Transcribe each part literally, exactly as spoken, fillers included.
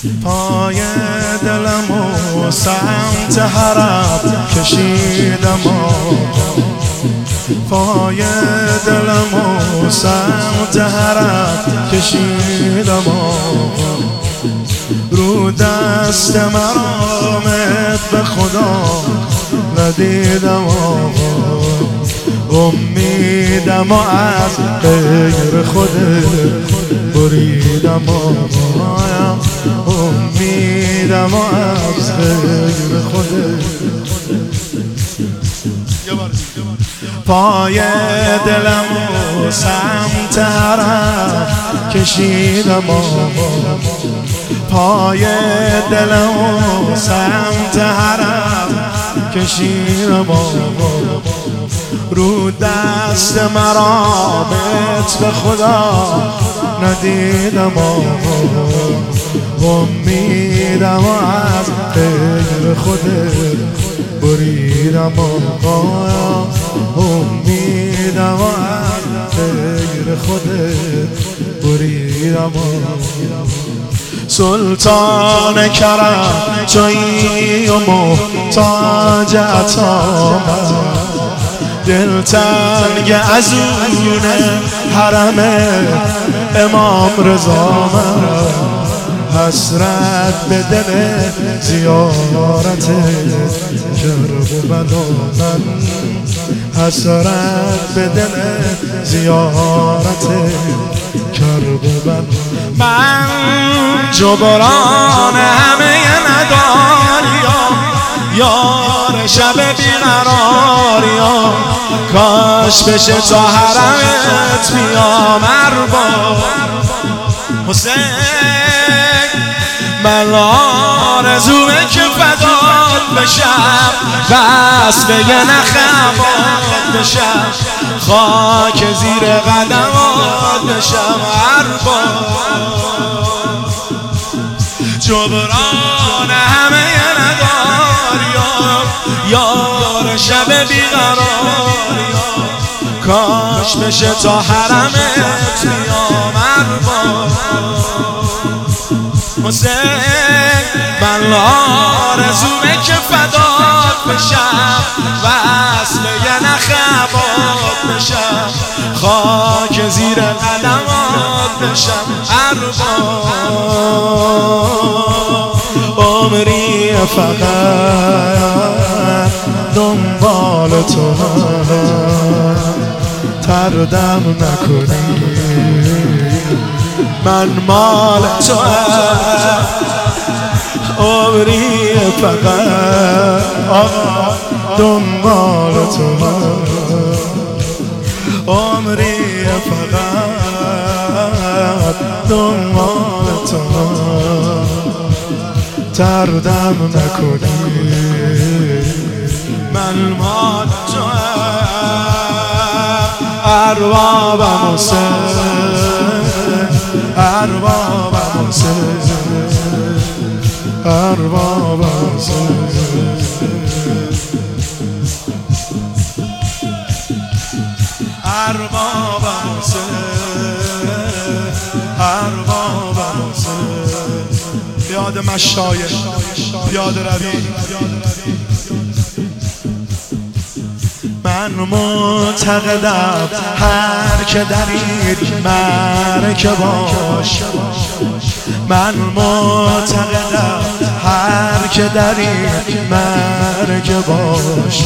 پای دلم و سمت حرم کشیدم آقا، پای دلم و سمت حرم کشیدم آقا. رو دست مرامت به خدا ندیدم آقا، امیدم و از غیر خودت بریدم آقا، امیدم و از غیر خودت. پای دلم و سمت حرم کشیدم آقا، پای دلم و سمت حرم کشیدم آقا. رو دست مرامت به خدا ندیدم آقا، امیدم و از غیر خودت بریدم آقا، امیدم و از غیر خودت بریدم آقا. سلطان کرم جایی و محتاج عطا، دلتنگ از اونه حرم امام رضا، حسرت به دل زیارت کرب و بلا، حسرت به دل زیارت کرب و بلا. من جبران همه نداریم، یار شب بیقراریم، کاش بشه تا حرمت بیام ارباب حسین. من آرزومه که فدات بشم، بس بگه نخبات بشم، خاک زیر قدمات بشم ارباب. جبران همه نداریم، یار شب بیقراریم، کاش بشه تا حرمت بیام ارباب حسین. من آرزومه که فدات بشم، وصل یه نخبات بشم، خاک زیر قدمات بشم ارباب. عمری فقط دنبال تو، تردم نکنی من مال تو، عمری فقط دنبال تو، عمری فقط دنبال تو، تردم نکنی من مال تو. اربابم حسین، اربابم حسین، اربابم حسین، اربابم حسین، اربابم حسین. یاد مشایخ، یاد روی. من معتقدم هر که در این مرکه باش، من معتقدم هر که در این مرکه باش،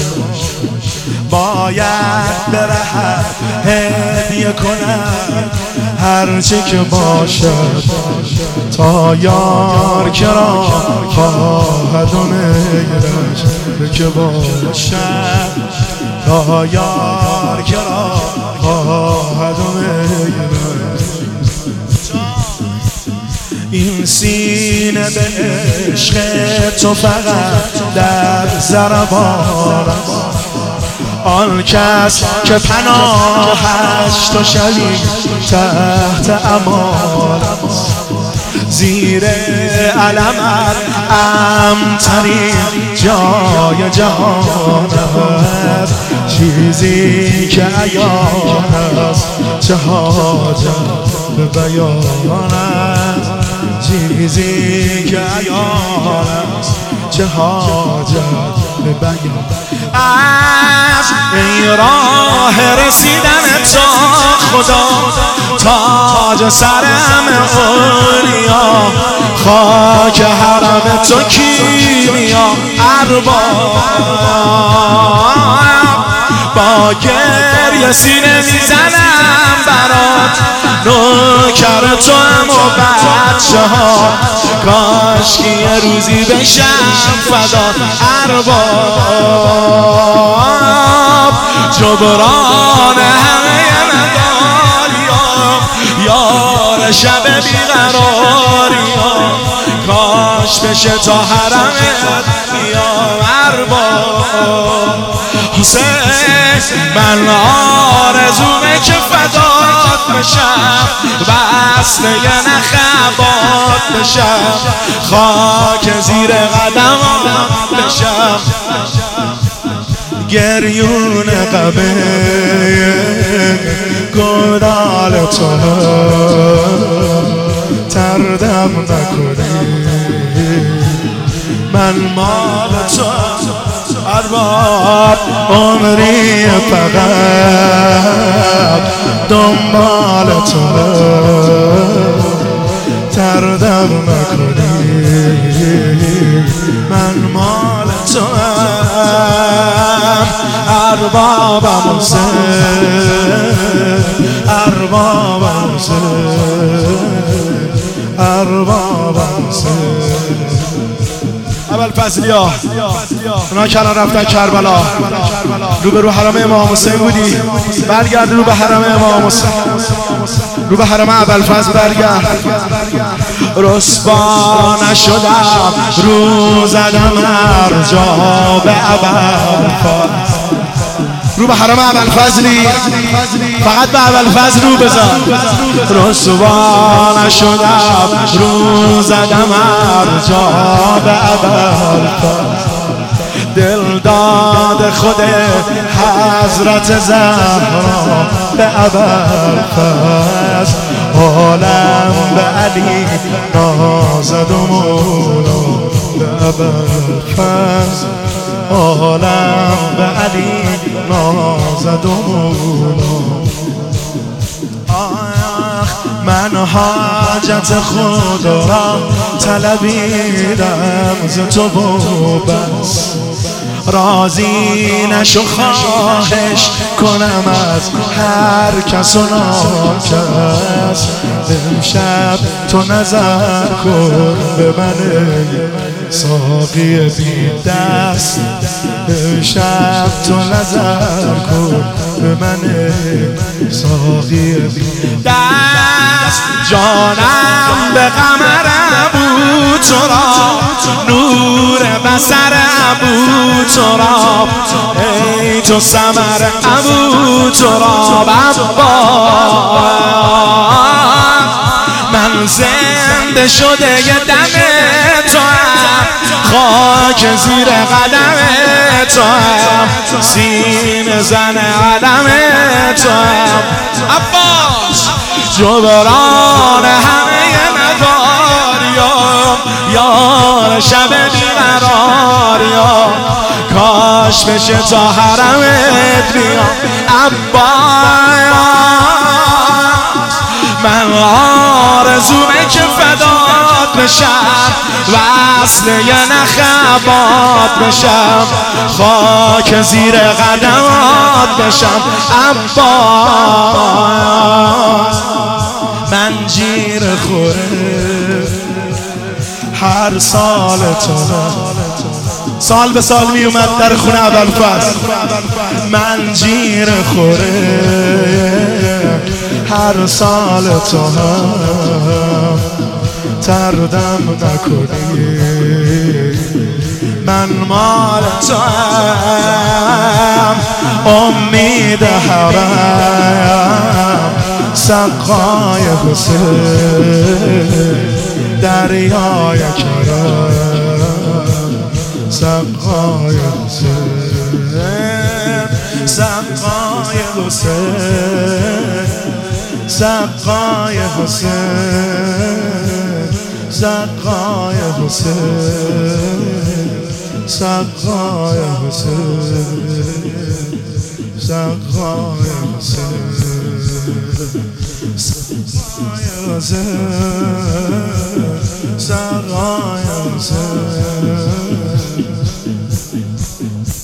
باید برهد هدیه کند هرچی که باشد، تا یار کرا خواهد و میرش که باشد، تا یار کرا خواهد و میرش. این سینه به عشق تو فقط در ضربان است، آن کس که پناهش تو شوی تحت امان است، زیر علمت امن‌ترین جای جهان است، چیزی که عیان است چه حاجت به بیان است، چیزی که عیان است چه حاجت به بیان از این راه رسیدن تا خدا تاج سرم اولیا خاک حرم تو کیمیا ارباب با گریه سینه میزنم برات نوکر تو هم و بچه ها کاش که یه روزی بشم فدا ارباب جبران همه مداریام یار شب بیقراریم کاش بشه تا حرمت بیام ارباب حسین من آرزومه که فدات بشم بسته نخبات بشم خاک زیر قدمات بشم گریون قبه گدال تو تردم نکنی من مال تو ارباب عمری فقط دنبال تو تردم نکنی من مال تو اربابم حسین اربابم حسین اربابم حسین ابوالفضل ها اونا که الان رفتن کربلا رو به رو حرم امام حسین بودی برگرد رو به حرم امام حسین رو به حرم ابوالفضل برگرد رسوا نشدم رو زدم هر جا به ابوالفضل رو به حرم ابوالفضلی فقط به ابوالفضل رو بزن رسوا نشدم رو زدم هر جا به ابوالفضل دل داد خود حضرت زهرا به ابوالفضل عالم به علی نازد و مولا به ابوالفضل عالم به علی نازد و مولا من حاجت خود را طلبیدم ز تو بس راضی نشو خواهش کنم از هر کس و ناکس امشب تو نظر کن به من ساقی بی دست امشب تو نظر کن به من ساقی بی دست جانم به قمر ابو تراب نور بصر ابو تراب ای تو ثمر ابو تراب عباس من زنده شده یه دم تو هم خاک زیر قدم تو هم سینه زن علم تو هم عباس جبران همه مداریام یار شب بیقراریم کاش بشه تا حرمت بیام عباس من آرزومه که فدات بشم وصل یه نخبات بشم خاک زیر قدمات بشم عباس من جیر خوره هر سال تو سال به سال می اومد در خونه ابوالفضل من جیر خوره هر سال تو هم تردم نکنی من مال تو هم امید حرم سقای حسین دریای کرم سقای حسین سقای حسین سقای حسین سقای حسین سقای حسین سقای حسین سقای حسین سقای حسین